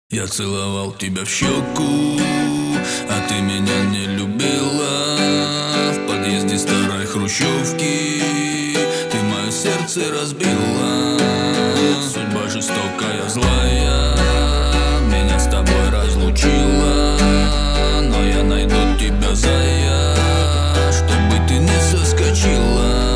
Я целовал тебя в щеку, а ты меня не любила. В подъезде старой хрущевки ты мое сердце разбила. Судьба жестокая, злая меня с тобой разлучила. Но я найду тебя, зая, чтобы ты не соскочила.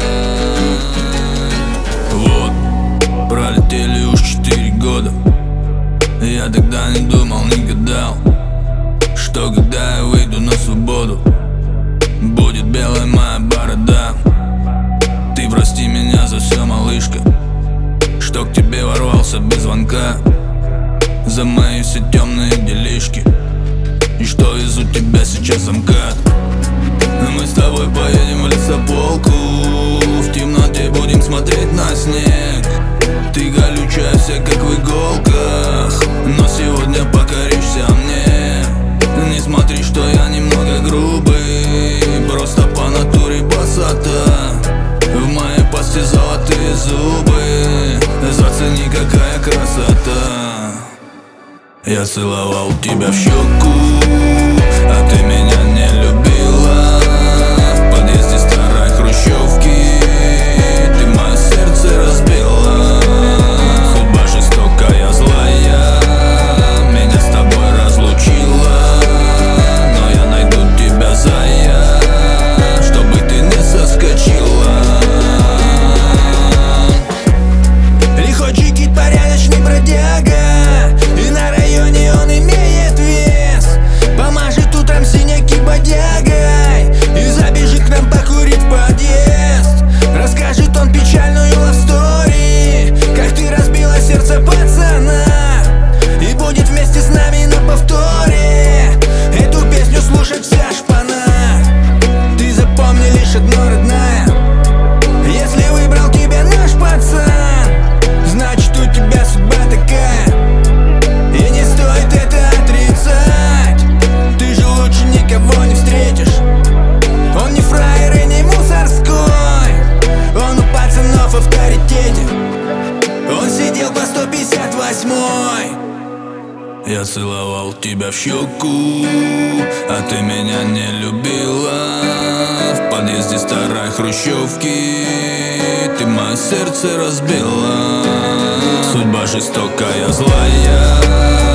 Вот, пролетели уж 4 года. Я тогда не думал, не гадал, что когда я выйду на свободу, будет белая моя борода. Ты прости меня за все, малышка, что к тебе ворвался без звонка, за мои все темные делишки, и что везу тебя сейчас замкат. Мы с тобой поедем в лесополку, в темноте будем смотреть на снег. Ты колючая вся, как в иголках, но сегодня покоришься мне. Не смотри, что я немного грубый, просто по натуре басата. В моей пасти золотые зубы, зацени, какая красота. Я целовал тебя в щеку, а ты меня не любила. В подъезде старой хрущевки ты мое сердце разбила. Судьба жестокая, злая меня с тобой разлучила. Но я найду тебя, зая, чтобы ты не соскочила. Лихой джигит, порядочный бродяга, и на районе он имеет вес. Помажет утром синяки бодягой и забежит к нам покурить в подъезд. Расскажет он печальную лавстори, как ты разбила сердце пацана, и будет вместе с нами на повторе эту песню слушать вся шпана. Ты запомни лишь одно, родная: если выбрал тебя наш пацан, значит у тебя судьба такая, и не стоит это отрицать. Ты же лучше никого не встретишь. Он не фраер и не мусорской, он у пацанов в авторитете. Он сидел по 158-й. Я целовал тебя в щеку, а ты меня не любила. В подъезде старой хрущевки ты мое сердце разбила. Судьба жестокая, злая